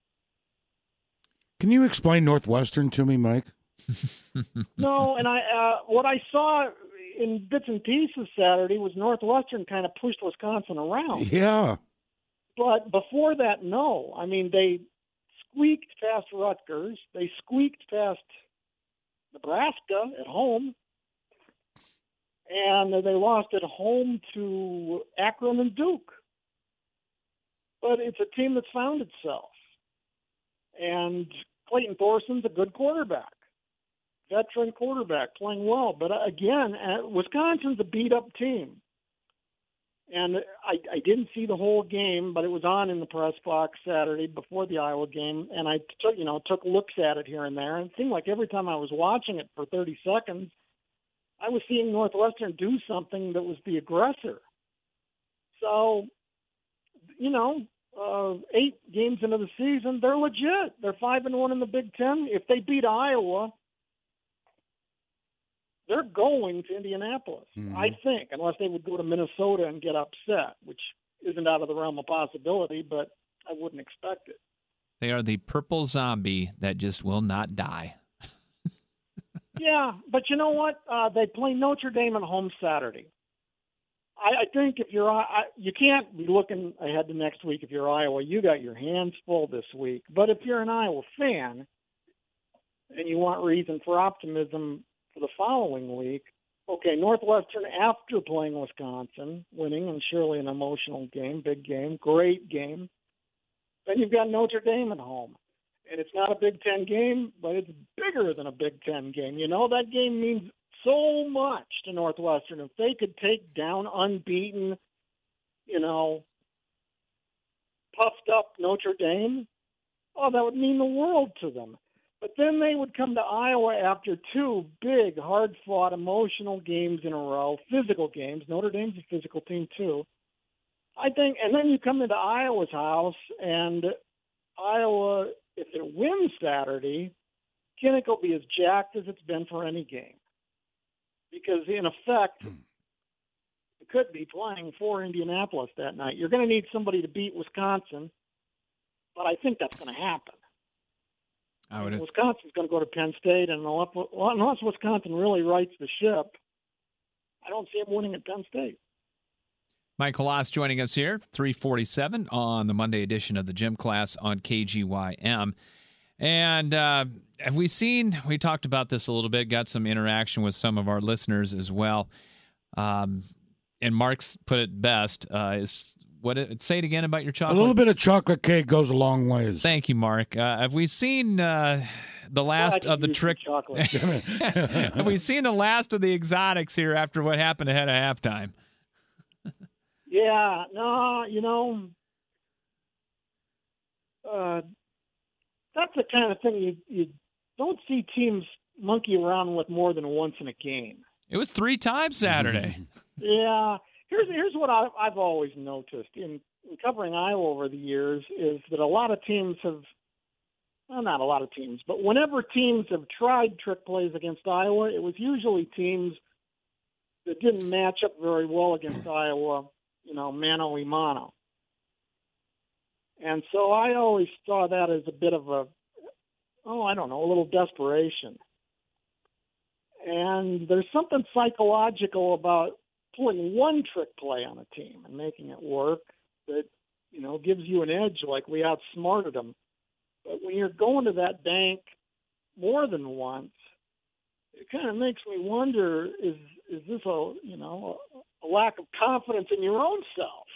Can you explain Northwestern to me, Mike? No, and I uh, what I saw in bits and pieces Saturday was Northwestern kind of pushed Wisconsin around. Yeah. But before that, no. I mean, they squeaked past Rutgers. They squeaked past Nebraska at home. And they lost at home to Akron and Duke. But it's a team that's found itself. And Clayton Thorson's a good quarterback, veteran quarterback, playing well. But again, Wisconsin's a beat-up team. And I, I didn't see the whole game, but it was on in the press box Saturday before the Iowa game, and I took, you know, took looks at it here and there. And it seemed like every time I was watching it for thirty seconds, I was seeing Northwestern do something that was the aggressor. So, you know, uh, eight games into the season, they're legit. They're five and one in the Big Ten. If they beat Iowa, they're going to Indianapolis, mm-hmm. I think, unless they would go to Minnesota and get upset, which isn't out of the realm of possibility, but I wouldn't expect it. They are the purple zombie that just will not die. Yeah, but you know what? Uh, they play Notre Dame at home Saturday. I, I think if you're, I, you can't be looking ahead to next week if you're Iowa. You got your hands full this week. But if you're an Iowa fan and you want reason for optimism for the following week, okay, Northwestern after playing Wisconsin, winning, and surely an emotional game, big game, great game. Then you've got Notre Dame at home. And it's not a Big Ten game, but it's bigger than a Big Ten game. You know, that game means so much to Northwestern. If they could take down unbeaten, you know, puffed up Notre Dame, oh, that would mean the world to them. But then they would come to Iowa after two big, hard-fought, emotional games in a row, physical games. Notre Dame's a physical team, too. I think, and then you come into Iowa's house, and Iowa, if it wins Saturday, Kinnick will be as jacked as it's been for any game. Because, in effect, it could be playing for Indianapolis that night. You're going to need somebody to beat Wisconsin, but I think that's going to happen. I would. Wisconsin's going to go to Penn State, and unless Wisconsin really rights the ship, I don't see them winning at Penn State. Mike Halas joining us here, three forty-seven on the Monday edition of the Gym Class on K G Y M. And uh, have we seen, we talked about this a little bit, got some interaction with some of our listeners as well. Um, and Mark's put it best. Uh, is what it, say it again about your chocolate? A little bit of chocolate cake goes a long ways. Thank you, Mark. Uh, have we seen uh, the last of the trick? Have we seen the last of the exotics here after what happened ahead of halftime? Yeah, no, you know, uh, that's the kind of thing you you don't see teams monkey around with more than once in a game. It was three times Saturday. Yeah, here's here's what I, I've always noticed in, in covering Iowa over the years is that a lot of teams have, well, not a lot of teams, but whenever teams have tried trick plays against Iowa, it was usually teams that didn't match up very well against Iowa. You know, mano a mano. And so I always saw that as a bit of a, oh, I don't know, a little desperation. And there's something psychological about pulling one trick play on a team and making it work that, you know, gives you an edge like we outsmarted them. But when you're going to that bank more than once, it kind of makes me wonder, is is this a, you know, a, a lack of confidence in your own self?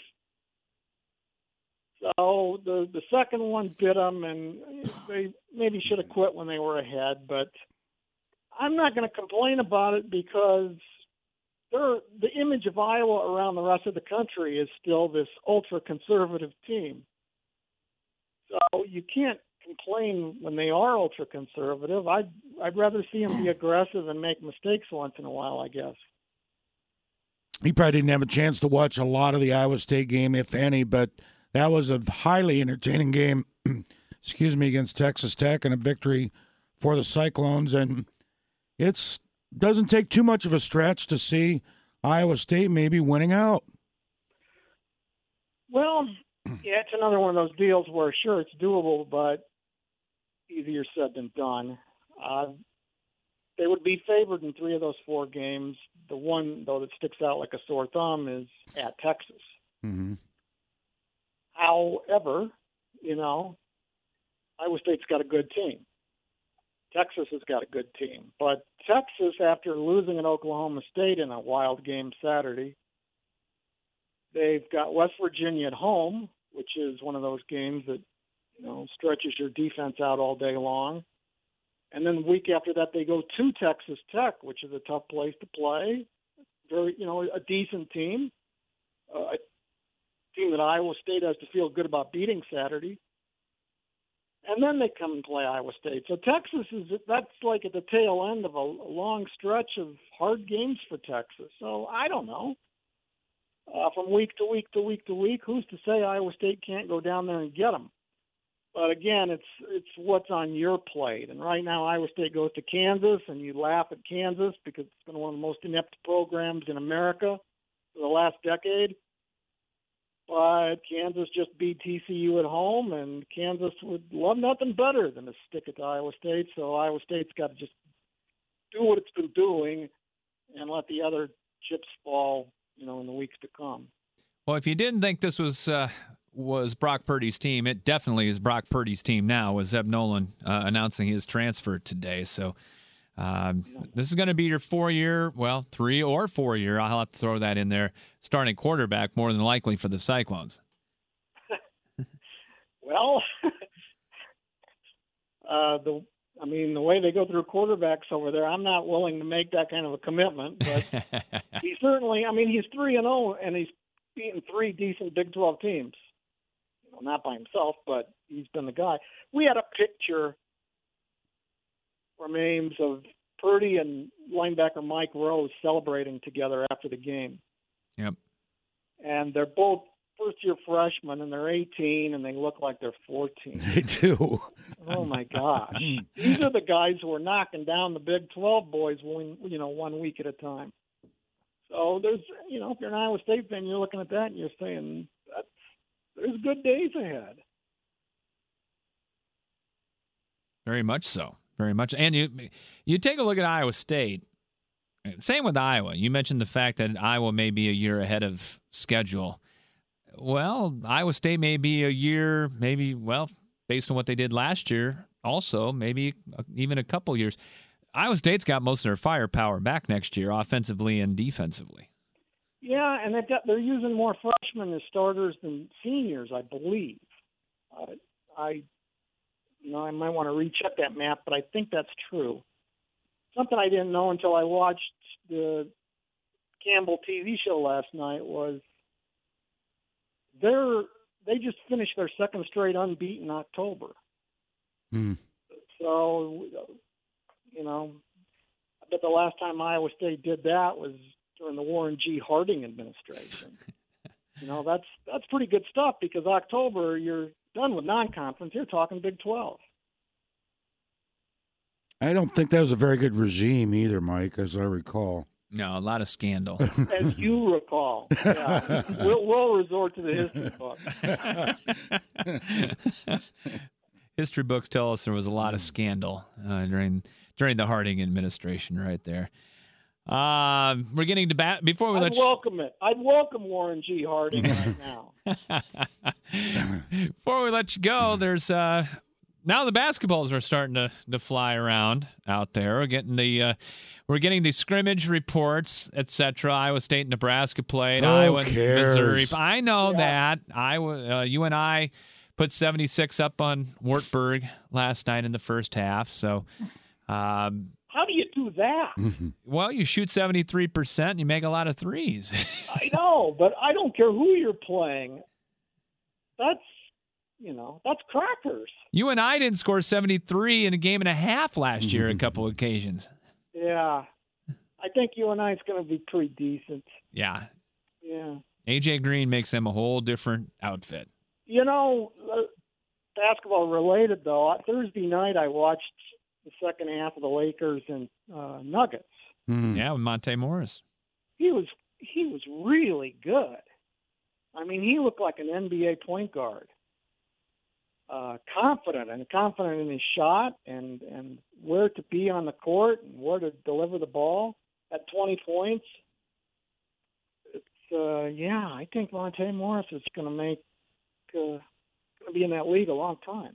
So the the second one bit them, and they maybe should have quit when they were ahead. But I'm not going to complain about it because they're, the image of Iowa around the rest of the country is still this ultra-conservative team. So you can't complain when they are ultra-conservative. I'd, I'd rather see them be aggressive and make mistakes once in a while, I guess. He probably didn't have a chance to watch a lot of the Iowa State game, if any, but that was a highly entertaining game, excuse me, against Texas Tech and a victory for the Cyclones. And it doesn't take too much of a stretch to see Iowa State maybe winning out. Well, Yeah, it's another one of those deals where, sure, it's doable, but easier said than done. Uh, they would be favored in three of those four games. The one, though, that sticks out like a sore thumb is at Texas. Mm-hmm. However, you know, Iowa State's got a good team. Texas has got a good team. But Texas, after losing at Oklahoma State in a wild game Saturday, they've got West Virginia at home, which is one of those games that, you know, stretches your defense out all day long. And then the week after that, they go to Texas Tech, which is a tough place to play. Very, you know, a decent team. Uh, a team that Iowa State has to feel good about beating Saturday. And then they come and play Iowa State. So Texas is, that's like at the tail end of a long stretch of hard games for Texas. So I don't know. Uh, from week to week to week to week, who's to say Iowa State can't go down there and get them? But again, it's it's what's on your plate. And right now, Iowa State goes to Kansas, and you laugh at Kansas because it's been one of the most inept programs in America for the last decade. But Kansas just beat T C U at home, and Kansas would love nothing better than to stick it to Iowa State. So Iowa State's got to just do what it's been doing and let the other chips fall, you know, in the weeks to come. Well, if you didn't think this was uh, was Brock Purdy's team, it definitely is Brock Purdy's team now, with Zeb Nolan uh, announcing his transfer today. So um, this is going to be your four-year, well, three or four-year, I'll have to throw that in there, starting quarterback more than likely for the Cyclones. Well, uh, the I mean, the way they go through quarterbacks over there, I'm not willing to make that kind of a commitment. But he certainly, I mean, he's three and zero, and he's beaten three decent Big twelve teams. You know, not by himself, but he's been the guy. We had a picture from Ames of Purdy and linebacker Mike Rose celebrating together after the game. Yep. And they're both first-year freshmen, and they're eighteen, and they look like they're fourteen. They do. Oh, my gosh. These are the guys who are knocking down the Big twelve boys, one, you know, one week at a time. So there's, you know, if you're an Iowa State fan, you're looking at that and you're saying, that's, there's good days ahead. Very much so. Very much. And you you take a look at Iowa State. Same with Iowa. You mentioned the fact that Iowa may be a year ahead of schedule. Well, Iowa State may be a year, maybe, well, based on what they did last year, also, maybe even a couple years. Iowa State's got most of their firepower back next year, offensively and defensively. Yeah, and they've got, they're using more freshmen as starters than seniors, I believe. Uh, I, you know, I might want to recheck that map, but I think that's true. Something I didn't know until I watched the Campbell T V show last night was they're they just finished their second straight unbeaten October. Hmm. So, you know, I bet the last time Iowa State did that was during the Warren G. Harding administration. You know, that's that's pretty good stuff because October you're done with non-conference. You're talking Big twelve. I don't think that was a very good regime either, Mike, as I recall. No, a lot of scandal. As you recall. Yeah. we'll, we'll resort to the history book. History books tell us there was a lot of scandal uh, during during the Harding administration right there. Uh, we're getting to bat before we I'd let you... welcome it. I'd welcome Warren G. Harding right now. Before we let you go, there's uh, now the basketballs are starting to, to fly around out there. We're getting the uh, we're getting the scrimmage reports, et cetera. Iowa State, Nebraska played. Who Iowa, cares? Missouri. I know Yeah. that. Iowa, uh, you and I put seventy-six up on Wartburg last night in the first half. So, um, How do you do that? well, you shoot seventy-three percent and you make a lot of threes. I know, but I don't care who you're playing. That's, you know, that's crackers. You and I didn't score seventy-three in a game and a half last year on a couple of occasions. Yeah. I think you and I is going to be pretty decent. Yeah. Yeah. A J Green makes them a whole different outfit. You know, uh, basketball related, though, Thursday night I watched the second half of the Lakers and uh, Nuggets. Yeah, with Monte Morris. He was he was really good. I mean, he looked like an N B A point guard. Uh, confident and confident in his shot and, and where to be on the court and where to deliver the ball at twenty points. It's uh, yeah, I think Monte Morris is going to make uh, going to be in that league a long time.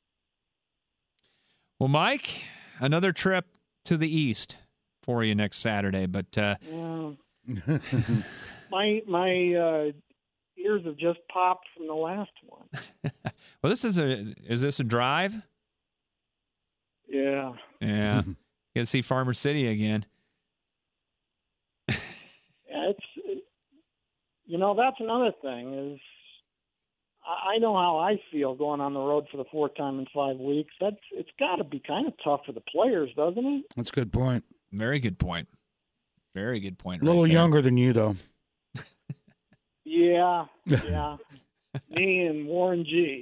Well, Mike, another trip to the East for you next Saturday, but uh... yeah. my my. Uh, ears have just popped from the last one. Well, this is a is this a drive? Yeah. Yeah. You got to see Farmer City again. Yeah, it's it, you know, that's another thing is I, I know how I feel going on the road for the fourth time in five weeks. That's it's got to be kind of tough for the players, doesn't it? That's a good point. Very good point. Very good point. A little right younger than you, though. Yeah, yeah. Me and Warren G.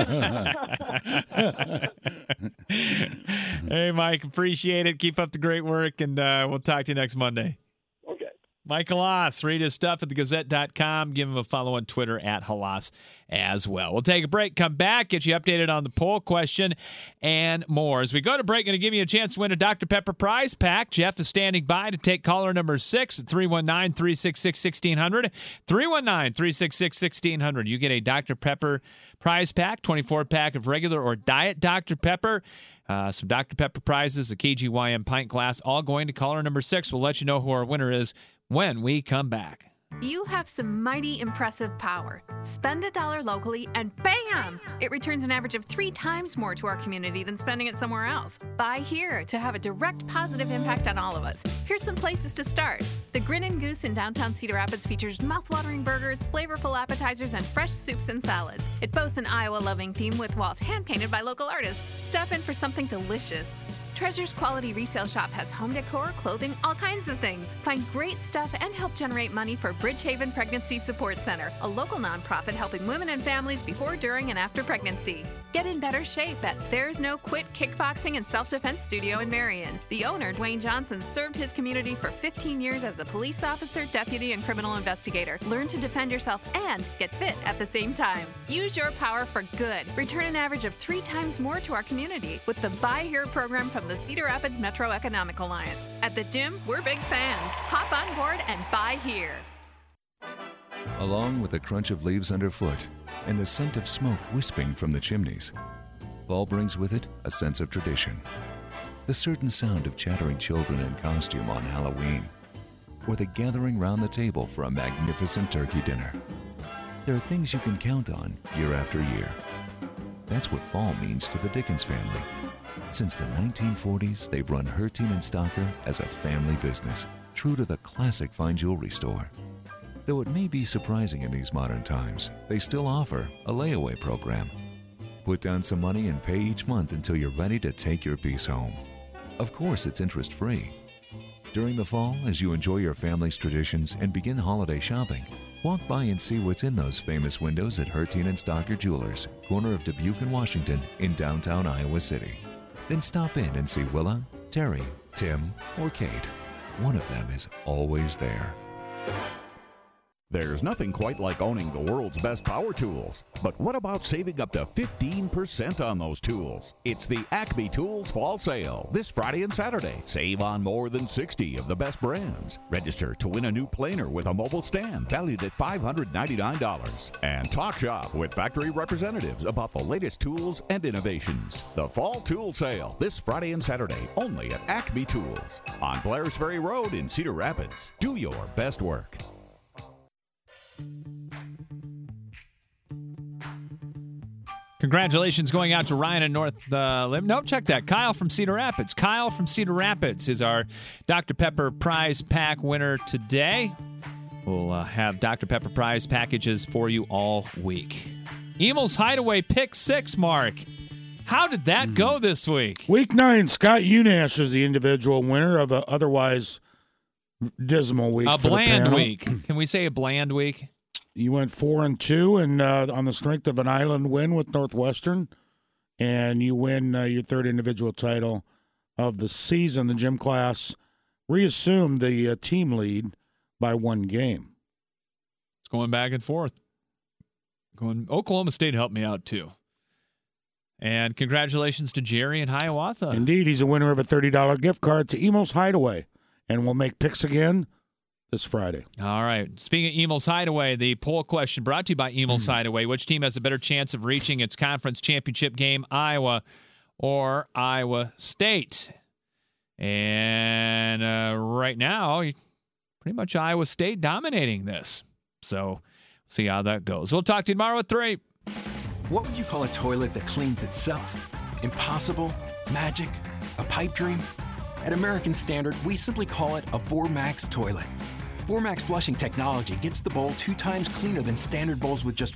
Hey, Mike, appreciate it. Keep up the great work, and uh, we'll talk to you next Monday. Okay. Mike Halas, read his stuff at the gazette dot com. Give him a follow on Twitter at Halas as well. We'll take a break, come back, get you updated on the poll question and more. As we go to break, going to give you a chance to win a Doctor Pepper prize pack. Jeff is standing by to take caller number six at three one nine, three six six, one six zero zero. three one nine, three six six, one six zero zero. You get a Doctor Pepper prize pack, twenty-four pack of regular or diet Doctor Pepper. Uh, some Doctor Pepper prizes, a K G Y M pint glass, all going to caller number six. We'll let you know who our winner is when we come back. You have some mighty impressive power. Spend a dollar locally and bam! It returns an average of three times more to our community than spending it somewhere else. Buy here to have a direct positive impact on all of us. Here's some places to start. The Grin and Goose in downtown Cedar Rapids features mouthwatering burgers, flavorful appetizers, and fresh soups and salads. It boasts an Iowa-loving theme with walls hand-painted by local artists. Stop in for something delicious. Treasure's Quality Resale Shop has home decor, clothing, all kinds of things. Find great stuff and help generate money for Bridgehaven Pregnancy Support Center, a local nonprofit helping women and families before, during, and after pregnancy. Get in better shape at There's No Quit Kickboxing and Self-Defense Studio in Marion. The owner, Dwayne Johnson, served his community for fifteen years as a police officer, deputy, and criminal investigator. Learn to defend yourself and get fit at the same time. Use your power for good. Return an average of three times more to our community with the Buy Here program from the Cedar Rapids Metro Economic Alliance. At the gym, we're big fans. Hop on board and buy here. Along with the crunch of leaves underfoot and the scent of smoke wisping from the chimneys, fall brings with it a sense of tradition. The certain sound of chattering children in costume on Halloween, or the gathering round the table for a magnificent turkey dinner. There are things you can count on year after year. That's what fall means to the Dickens family. Since the nineteen forties, they've run Hertine and Stocker as a family business, true to the classic fine jewelry store. Though it may be surprising in these modern times, they still offer a layaway program. Put down some money and pay each month until you're ready to take your piece home. Of course, it's interest-free. During the fall, as you enjoy your family's traditions and begin holiday shopping, walk by and see what's in those famous windows at Hertine and Stocker Jewelers, corner of Dubuque and Washington in downtown Iowa City. Then stop in and see Willa, Terry, Tim, or Kate. One of them is always there. There's nothing quite like owning the world's best power tools. But what about saving up to fifteen percent on those tools? It's the Acme Tools Fall Sale this Friday and Saturday. Save on more than sixty of the best brands. Register to win a new planer with a mobile stand valued at five hundred ninety-nine dollars. And talk shop with factory representatives about the latest tools and innovations. The Fall Tool Sale this Friday and Saturday only at Acme Tools on Blairs Ferry Road in Cedar Rapids. Do your best work. Congratulations going out to Ryan in North uh, Lim. Nope, check that. Kyle from Cedar Rapids. Kyle from Cedar Rapids is our Doctor Pepper prize pack winner today. We'll uh, have Doctor Pepper prize packages for you all week. Emel's Hideaway pick six, Mark. How did that go this week? Week nine, Scott Unash is the individual winner of an otherwise dismal week. A for bland the panel. week. Can we say a bland week? You went four and two, and uh, on the strength of an island win with Northwestern, and you win uh, your third individual title of the season. The gym class reassumed the uh, team lead by one game. It's going back and forth. Going, Oklahoma State helped me out, too. And congratulations to Jerry in Hiawatha. Indeed, he's a winner of a thirty dollars gift card to Emo's Hideaway. And we'll make picks again this Friday. All right. Speaking of Emo's Hideaway, the poll question brought to you by Emo's mm. Hideaway. Which team has a better chance of reaching its conference championship game, Iowa or Iowa State? And uh, right now, pretty much Iowa State dominating this. So we'll see how that goes. We'll talk to you tomorrow at three. What would you call a toilet that cleans itself? Impossible? Magic? A pipe dream? At American Standard, we simply call it a four max toilet. four max flushing technology gets the bowl two times cleaner than standard bowls with just